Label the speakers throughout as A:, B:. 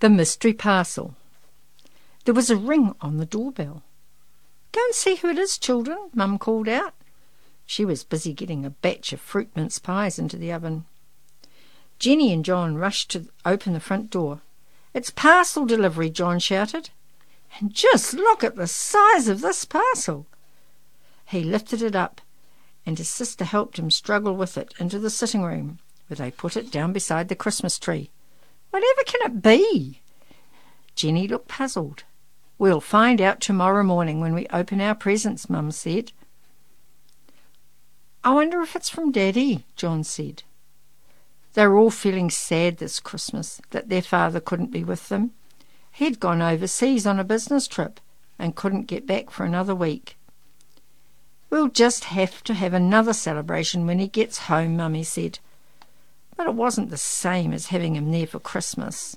A: The mystery parcel. There was a ring on the doorbell. "Go and see who it is, children," Mum called out. She was busy getting a batch of fruit mince pies into the oven. Jenny and John rushed to open the front door. "It's parcel delivery," John shouted. "And just look at the size of this parcel." He lifted it up, and his sister helped him struggle with it into the sitting room, where they put it down beside the Christmas tree. "Whatever can it be?" Jenny looked puzzled. "We'll find out tomorrow morning when we open our presents," Mum said. "I wonder if it's from Daddy," John said. They were all feeling sad this Christmas that their father couldn't be with them. He'd gone overseas on a business trip and couldn't get back for another week. "We'll just have to have another celebration when he gets home," Mummy said. But it wasn't the same as having him there for Christmas.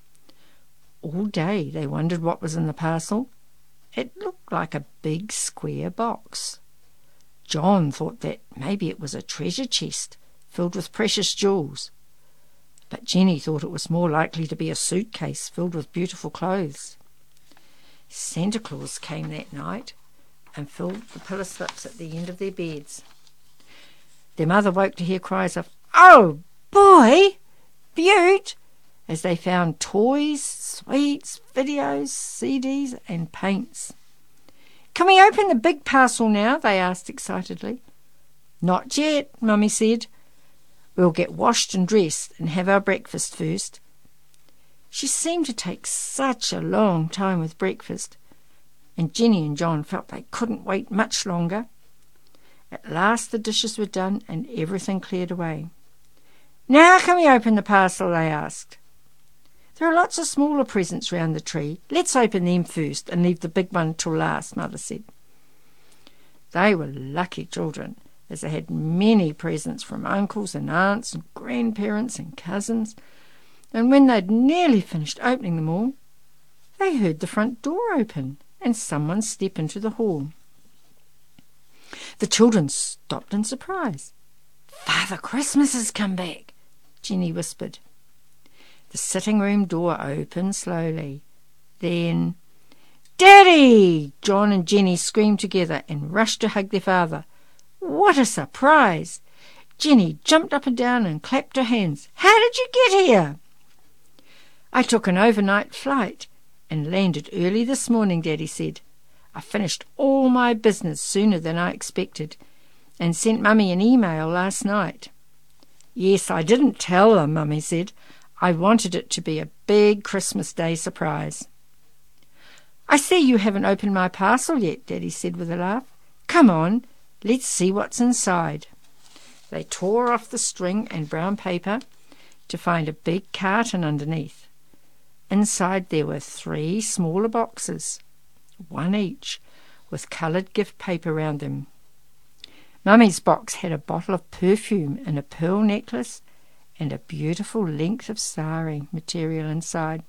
A: All day they wondered what was in the parcel. It looked like a big square box. John thought that maybe it was a treasure chest filled with precious jewels, but Jenny thought it was more likely to be a suitcase filled with beautiful clothes. Santa Claus came that night and filled the pillow slips at the end of their beds. Their mother woke to hear cries of, "Oh boy! Beaut!" as they found toys, sweets, videos, CDs and paints. "Can we open the big parcel now?" they asked excitedly. "Not yet," Mummy said. "We'll get washed and dressed and have our breakfast first." She seemed to take such a long time with breakfast, and Jenny and John felt they couldn't wait much longer. At last the dishes were done and everything cleared away. "Now can we open the parcel?" they asked. "There are lots of smaller presents round the tree. Let's open them first and leave the big one till last," Mother said. They were lucky children, as they had many presents from uncles and aunts and grandparents and cousins, and when they'd nearly finished opening them all, they heard the front door open and someone step into the hall. The children stopped in surprise. "Father Christmas has come back," Jenny whispered. The sitting room door opened slowly. Then, "Daddy!" John and Jenny screamed together and rushed to hug their father. What a surprise! Jenny jumped up and down and clapped her hands. "How did you get here?" "I took an overnight flight and landed early this morning," Daddy said. "I finished all my business sooner than I expected and sent Mummy an email last night." "Yes, I didn't tell them," Mummy said. "I wanted it to be a big Christmas Day surprise." "I see you haven't opened my parcel yet," Daddy said with a laugh. "Come on, let's see what's inside." They tore off the string and brown paper to find a big carton underneath. Inside there were 3 smaller boxes, one each, with coloured gift paper round them. Mummy's box had a bottle of perfume and a pearl necklace and a beautiful length of sari material inside.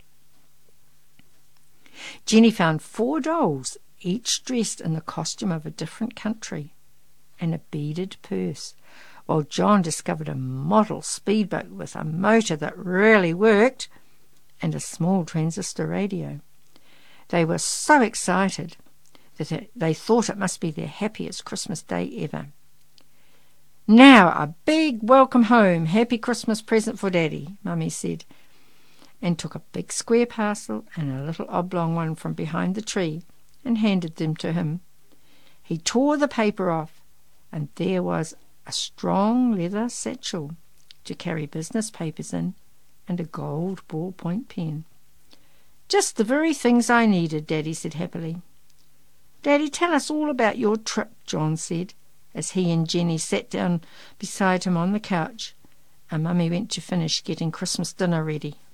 A: Jenny found 4 dolls, each dressed in the costume of a different country, and a beaded purse, while John discovered a model speedboat with a motor that really worked and a small transistor radio. They were so excited that they thought it must be their happiest Christmas day ever. "Now a big welcome home, happy Christmas present for Daddy," Mummy said, and took a big square parcel and a little oblong one from behind the tree and handed them to him. He tore the paper off, and there was a strong leather satchel to carry business papers in and a gold ballpoint pen. "Just the very things I needed," Daddy said happily. "Daddy, tell us all about your trip," John said, as he and Jenny sat down beside him on the couch, and Mummy went to finish getting Christmas dinner ready.